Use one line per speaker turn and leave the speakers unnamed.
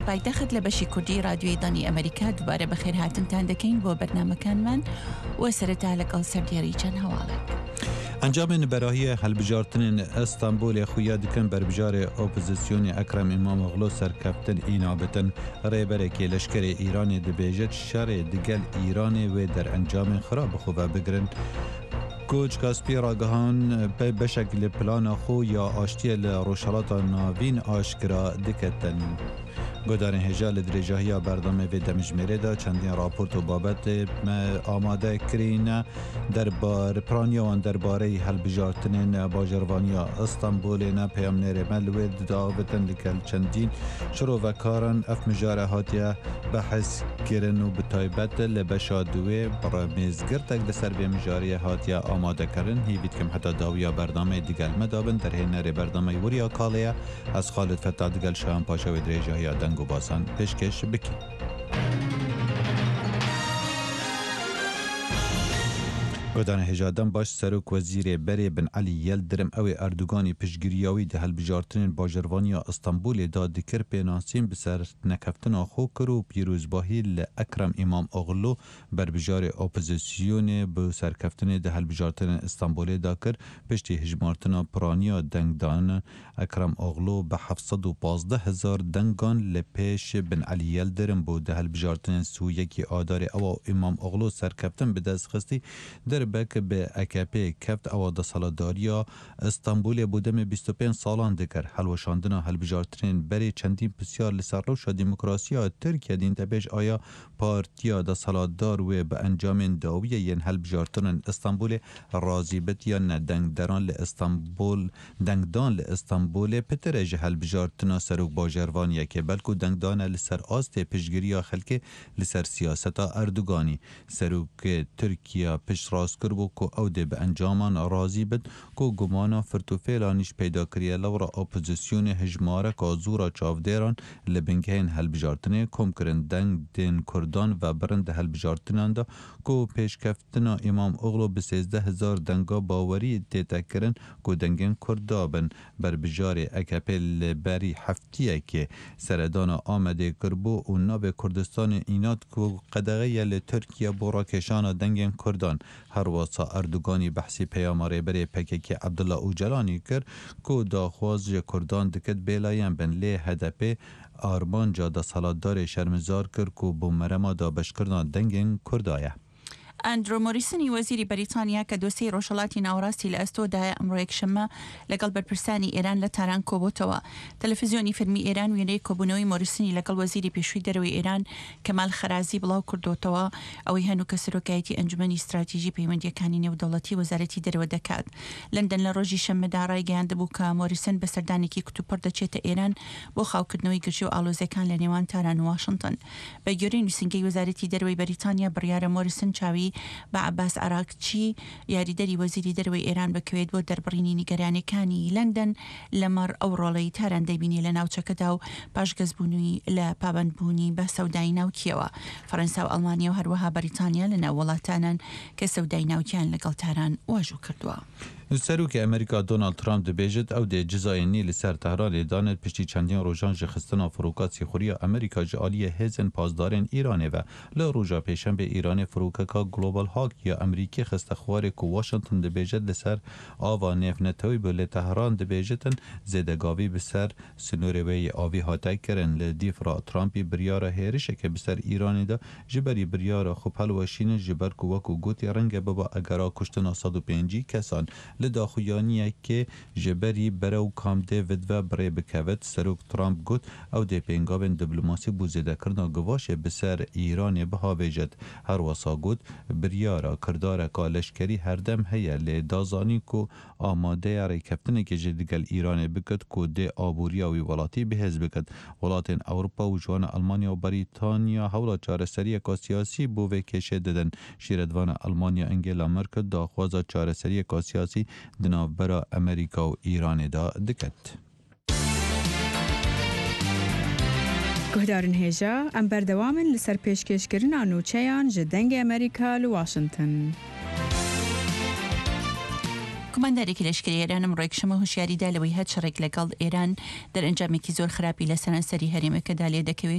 پایتەخت لە بەشی کوردی رادیۆی دانی ئەمریکا دووبارە بەخێر هاتنتان دەکەین بۆ بەرنامەکانمان و سەرەتا لەگەڵ سەردێڕی چەند هەواڵێک.
انجام براهی هەڵبژارتنên ئەستانبولê xuya dikin berbijارê opozîsyonê Ekrem İmamoğlu serkeftin înabitin rêberekê leşkerê Îranê dibêje şerê digel Îranê wê derencamên xira bixwe bigirin. Koç Kaspî ragihan beşek li plana xwe ya aştiyê li Rojhilata Navîn aşkira diketin. Godarên hêja li dirêjahiya berdamê vê demijmêrê de çendîn raport û babetê me amade kirîne derbarpraniya wan derbareyî helbijartinên bajarvaniya İstanbulê ne peyamnêrê me li wê didavitin li gel çendîn şirovekaran ev mijare hatiye behezkirin û bi taybet li beşa duwê rêmêzgirtek li ser vê mijariyê hatiye amadekirin hîvî dikim heta dawiya berdamê digel me dabin derhênerê berdamê wiriya kalê ez Xalid Feta digel Şahan Paşa wê dirêjahiya دنگ و باسان پشکش بکی. گودان هجادن باش سروک وزیر بری بن علی یلدرم او اردوگانی پشگیریاوی ده هلبجارتنین باجروانیا استانبول دا دکر پیناسین بسر نکفتن آخو کرو پیروزباهی لأکرم امام اغلو بربجار اپوزیسیون به سرکفتن ده هلبجارتنین استانبول دا کر پشتی هجمارتنا پرانیا دنگدان اکرم اغلو به 715,000 دنگان لپیش بن علی یلدرم بو ده هلبجارتنین سویکی آدار او امام اغلو سرکفتن به دست خستی در بک به AKP کفت او سالاداریا استانبول بودم 25 سالان دکر حلوشاندنا هلبجارترین بری چندین بسیار لسر روشا دموکراسیا ترکیه دین تبیش آیا پارتیا دا سالادار و به انجام داویه ین هلبجارترین استانبول رازیبت یا ندنگ دران لاستانبول دنگدان لاستانبول پترج هلبجارتنا سروک باجروانیه که بلکو دنگدان لسر آست پشگیریا خلک لسر سیاستا اردوگانی سروک ترکیه پش راست کربو کو او ده به انجامان راضی بد کو گمانا فرتوفیلانیش پیدا کریه لورا اپوزیسیون هجماره که زورا چاودیران لبنگهین هلبجارتنه کم کرن دنگ دین کردان و برند هلبجارتنان دا کو پیشکفتنا امام اغلو به 13,000 دنگا باوری دیتا کرن کو دنگین کردابن بر بجار اکپل بری هفتیه که سردان آمده کربو و ناب کردستان اینات کو قدغه ل ترکیه برا کشان دنگین کردان هر واسا اردوگانی بحثی پیاماره بری پککی عبدالله اوجلانی کرد که داخواز کردان دکت بیلایم بن لی هدف آرمان جا دا سالادار شرمزار کرد که بومرما دا بشکردان دنگین کردایه.
ئەندرۆ مۆریسنی وەزیری بەریتانیا کە دۆسەی ڕۆژهەڵاتی ناوەڕاستی لە ئەستۆدایە ئەمڕۆ یەکشەممە لەگەڵ بەرپرسانی ئێران لە تاران کۆبووتەوە. تەلەڤیزیۆنی فیلمی ئێران وێنەی کۆبوونەوەی مۆریسنی لەگەڵ وەزیری پێشووی دەرەوەی ئێران کەمال خەرازی بڵاو کردوتەوە ئەوەی هەنووکە سەرۆکایەتی ئەنجومەنی استراتیژی پەیوەندیەکانی نێودەوڵەتی وەزارەتی دەرەوە دەکات. لەندەن لە ڕۆژی شەممەدا ڕایگەیاندبوو کە مۆریسن بە سەردانێکی کتوپڕ دەچێتە ئێران بۆ خاوکردنەوەی گرژی و ئاڵۆزیەکان لە نێوان تاران و واشنگتن. بە گوێرەی نووسینگەی وەزارەتی دەرەوەی بەریتانیا بڕیارە مۆریسن چاوی بە عباس عراقچی یاریدەری وەزیری دەرەوەی ئێران بکەوێت بۆ دەربڕینی نیگەرانەکانی لەندەن لەمەڕ ئەو ڕۆڵەی تاران دەبینی لە ناوچەکەدا و پاشگەزبوونی لە پابەندبوونی بە سەودای ناوکیەوە. فەڕەنسا و ئەڵمانیا و هەروەها بەریتانیا لە ناو وڵاتانن کە سەودای ناوکیان لەگەڵ تاران واژوو کردووە.
سروک امریکا دونالد ترامپ دبیجد او ده جزای نیل سر تهران دانت پشتی چندین روزان جخستنا فروکات سیخوری امریکا جالی هزن پاسدارن ایرانه و لروجا پیشن به ایران فروککا گلوبال هاک یا امریکی خستخوار کو واشنگتن دبیجد لسر آوا نف نتوی بل تهران دبیجتن زدگاوی بسر سنوروی آوی هاته کرن لدیفرا ترامپی بریار هیرشه که بسر ایران دا جبری بریار خوب حلوشین جبر کوکو گوتی رنگ بابا اگرا کشتنا 105 کسان لداخویانیه که جبری برو کام دیوید و بری بکوت سروک ترامپ گوت او دی پینگاوین دیپلماسی بوزیده کرنا گواشه بسر ایران بها ویجد هر واسا گوت بریارا کردار کالشکری هر دم هیا لدازانی کو آماده ری کفتنه که جدیگل ایران بکد کو دی آبوریا وی ولاتی بهز بکد ولاتین اوروپا و جوان المانیا و بریتانیا حولا چارسری که سیاسی بووه کشه ددن شیردوان المانیا انگلا مرکل داخوازا چارسری که سیاسی دناو برا امریکا و ایران دا دکت.
گهدارن هیجا ام بردوامن لسر پیشکشکرین نوچیان جدنگ امریکا لواشنگتن.
کماندارێکی لەشکری ئێرانم ڕێکشەمە هوشیاریدا لەوەی هەر شەڕێک لەگەڵ ئێران دەرەنجامێکی زۆر خراپی لە سەرانسەری هەرێمەکەدا لێ دەکەوێت